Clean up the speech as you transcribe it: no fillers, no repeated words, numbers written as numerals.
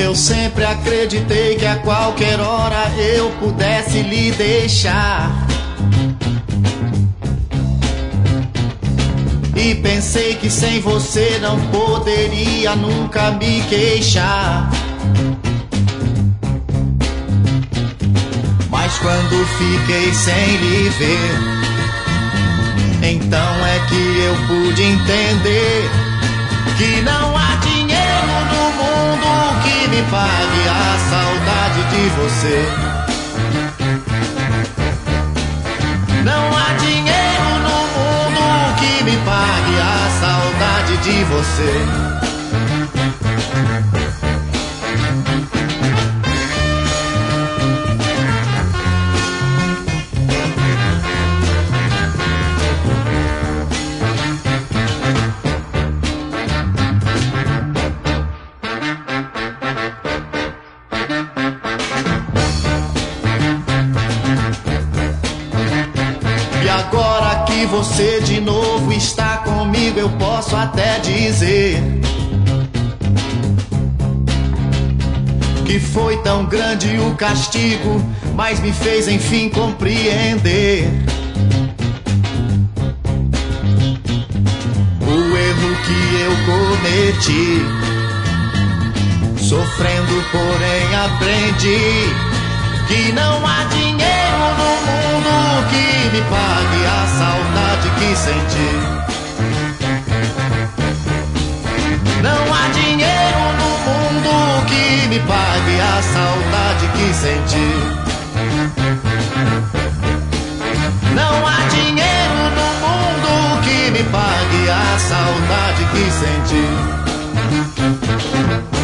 Eu sempre acreditei que a qualquer hora eu pudesse lhe deixar. E pensei que sem você não poderia nunca me queixar. Mas quando fiquei sem lhe ver, então é que eu pude entender que não há dinheiro no mundo que me pague a saudade de você. Não há dinheiro no mundo que me pague a saudade de você. Agora que você de novo está comigo, eu posso até dizer que foi tão grande o castigo, mas me fez enfim compreender o erro que eu cometi. Sofrendo, porém aprendi que não há dinheiro no mundo que me pague a saudade que senti. Não há dinheiro no mundo que me pague a saudade que senti. Não há dinheiro no mundo que me pague a saudade que senti.